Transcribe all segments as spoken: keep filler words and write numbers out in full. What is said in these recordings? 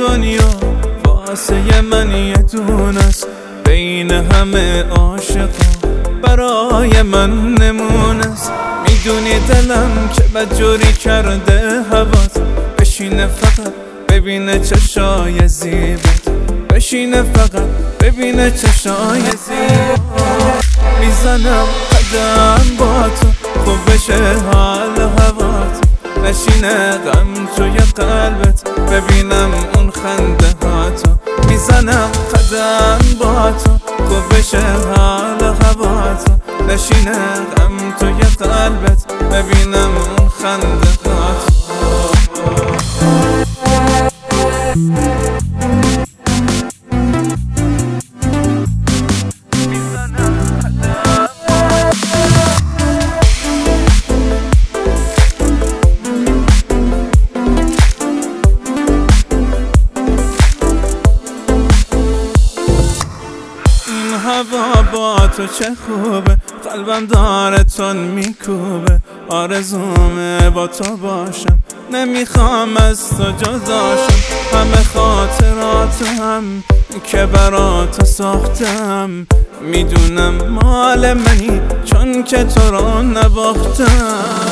دنیا واسه من یه دونست، بین همه عاشقا برای من نمونست. میدونی دلم که بدجوری کرده هوات، بشینه فقط ببینه چشای زیبت، بشینه فقط ببینه چشای زیبت. میزنم قدم با تو خوب بشه حال هوات، نشینه غم توی قلبت ببینم اون خنده هاتو. میزنم قدم با تو خوب بشه حال هواتو، نشینه غم توی قلبت ببینم اون خنده هاتو. هوا با تو چه خوبه، قلبم داره تون میکوبه. آرزومه با تو باشم، نمیخوام از تو جداشم. همه خاطراتم که برا تو ساختم، میدونم مال منی چون که تو رو نباختم.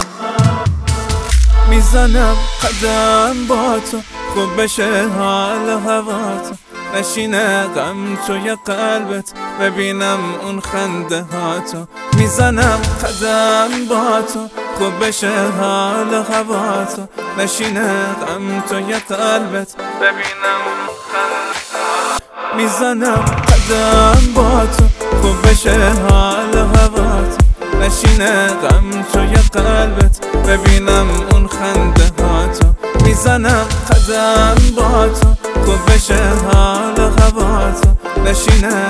میزنم قدم با تو خوب بشه حال هواتو، نشینه غم توی قلبت ببینم اون خنده هاتو. میزنم قدم با تو خوب بشه حال هواتو، نشینه غم توی قلبت ببینم اون خنده هاتو. میزنم قدم با تو خوب بشه حال هواتو، نشینه غم توی قلبت ببینم اون خنده هاتو. میزنم قدم با تو خوب بشه حال هواتو، نشینه